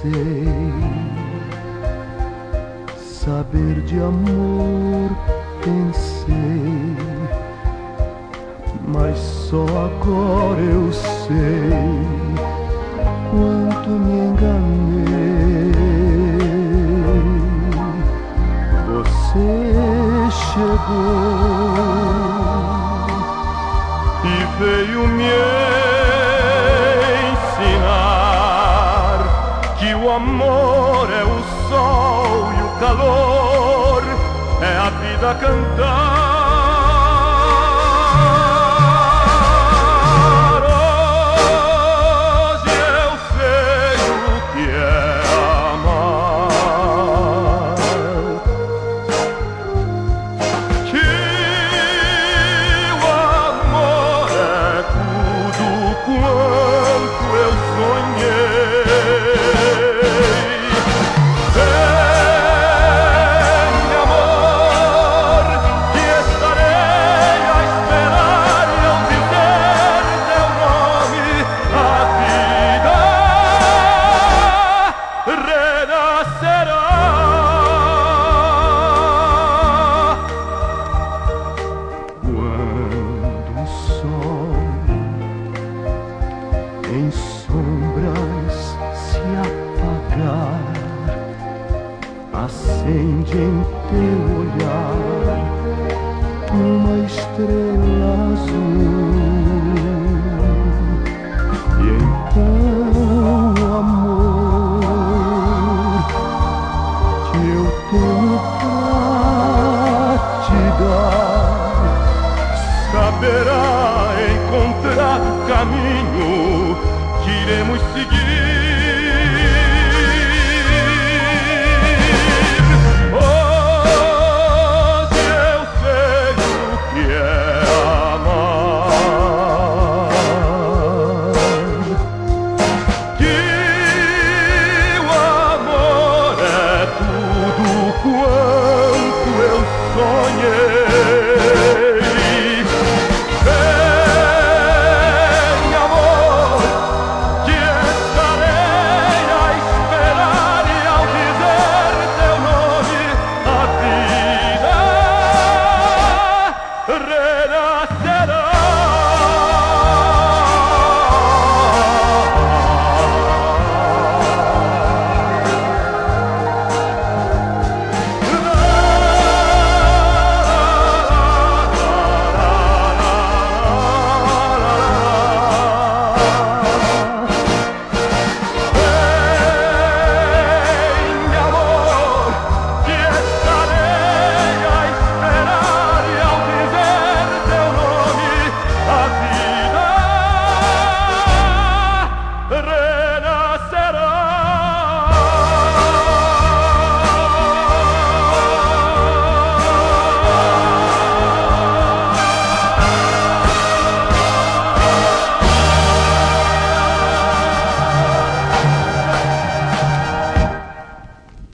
sei. Saber de amor pensei, mas só agora eu sei quanto me enganei. Você chegou e veio me ensinar que o amor é o sol e o calor, é a vida cantar. Hoje eu sei o que é amar, que o amor é tudo quanto eu sonhei. Em sombras se apagar, acende em teu olhar uma estrela azul. E então, amor, que eu tenho pra te dar, saberá encontrar o caminho que iremos seguir.